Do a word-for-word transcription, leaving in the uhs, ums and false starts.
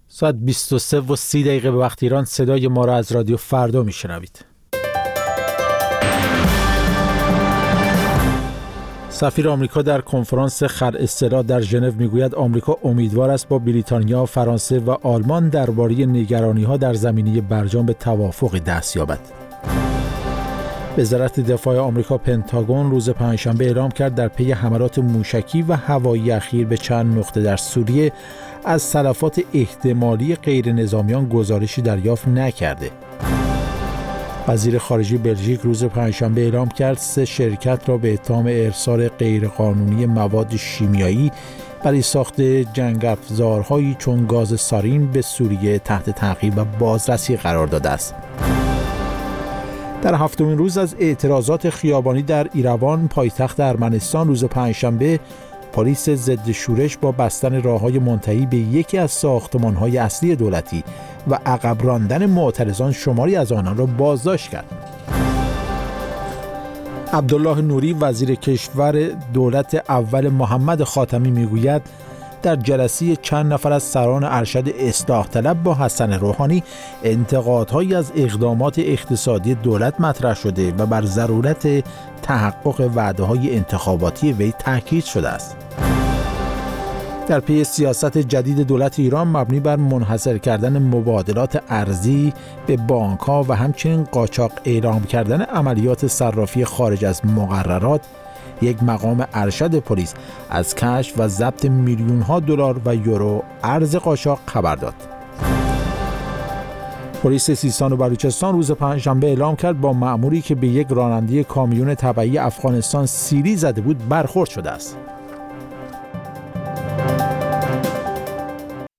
ساعت بیست و سه و سی دقیقه به وقت ایران. صدای ما را از رادیو فردا میشنوید. سفیر آمریکا در کنفرانس خلع اصطلاح در ژنو میگوید آمریکا امیدوار است با بریتانیا، فرانسه و آلمان درباره نگرانی‌ها در زمینه برجام به توافقی دست یابد. وزارت دفاع آمریکا پنتاگون روز پنجشنبه اعلام کرد در پی حملات موشکی و هوایی اخیر به چند نقطه در سوریه از تلفات احتمالی غیر نظامیان گزارشی دریافت نکرده. وزیر خارجه بلژیک روز پنجشنبه اعلام کرد سه شرکت را به اتهام ارسال غیرقانونی مواد شیمیایی برای ساخت جنگ افزارهایی چون گاز سارین به سوریه تحت تعقیب و بازرسی قرار داده است. در هفتمین روز از اعتراضات خیابانی در ایروان پایتخت ارمنستان روز پنجشنبه پلیس ضد شورش با بستن راههای منتهی به یکی از ساختمان‌های اصلی دولتی و عقب راندن معترضان شماری از آنان را بازداشت کرد. عبدالله نوری وزیر کشور دولت اول محمد خاتمی میگوید در جلسه چند نفر از سران ارشد اصلاح طلب با حسن روحانی انتقادهایی از اقدامات اقتصادی دولت مطرح شده و بر ضرورت تحقق وعده‌های انتخاباتی وی تاکید شده است. در پی سیاست جدید دولت ایران مبنی بر منحصر کردن مبادلات ارزی به بانک‌ها و همچنین قاچاق اعلام کردن عملیات صرافی خارج از مقررات، یک مقام ارشد پلیس از کشف و ضبط میلیون‌ها دلار و یورو ارز قاچاق خبر داد. پلیس سیستان و بلوچستان روز پنجشنبه اعلام کرد با مأموری که به یک راننده کامیون تبعی افغانستان سیلی زده بود برخورد شده است.